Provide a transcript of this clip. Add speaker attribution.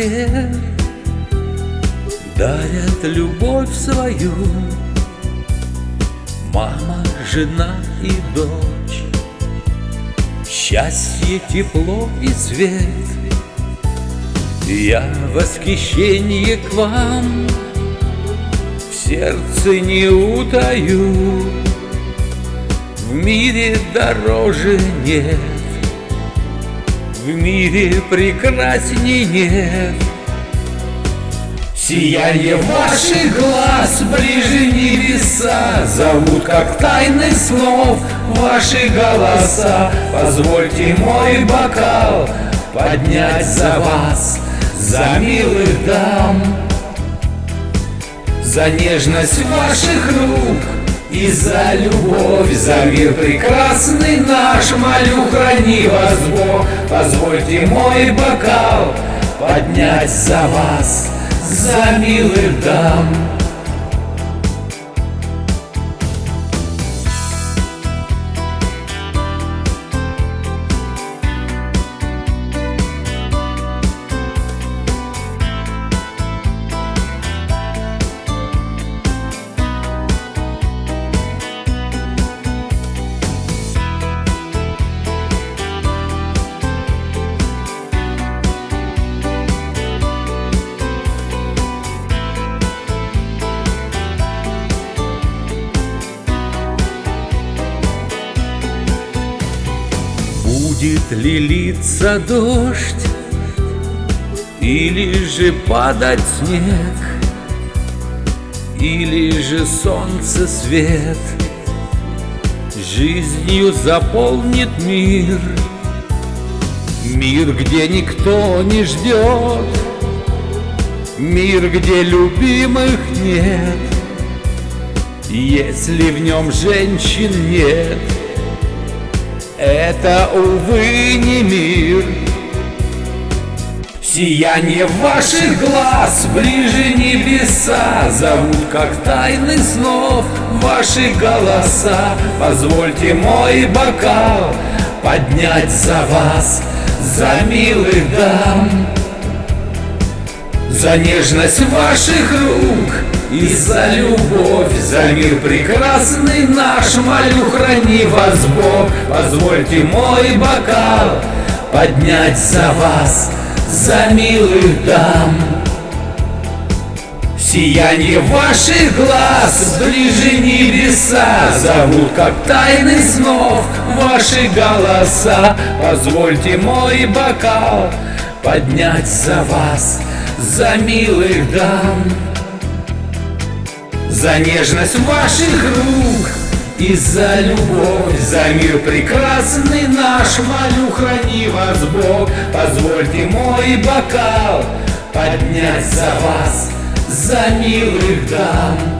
Speaker 1: свет дарят любовь свою мама, жена и дочь, счастье, тепло и свет. Я в восхищении к вам в сердце не утаю, в мире дороже нет, в мире прекрасней нет. Сияние ваших глаз ближе небеса, зовут как тайны снов ваши голоса. Позвольте мой бокал поднять за вас, за милых дам, за нежность ваших рук и за любовь, за мир прекрасный наш. Молю, храни вас Бог. Позвольте мой бокал поднять за вас, за милых дам. Будет ли литься дождь, или же падать снег, или же солнце свет жизнью заполнит мир. Мир, где никто не ждет, мир, где любимых нет, если в нем женщин нет, это, увы, не мир. Сияние ваших глаз ближе небеса, зовут как тайны снов ваши голоса. Позвольте мой бокал поднять за вас, за милых дам, за нежность ваших рук и за любовь, за мир прекрасный наш. Молю, храни вас Бог. Позвольте мой бокал поднять за вас, за милых дам. Сияние ваших глаз ближе небеса, зовут как тайны снов ваши голоса. Позвольте мой бокал поднять за вас, за милых дам, за нежность ваших рук и за любовь, за мир прекрасный наш. Молю, храни вас Бог. Позвольте мой бокал поднять за вас, за милых дам.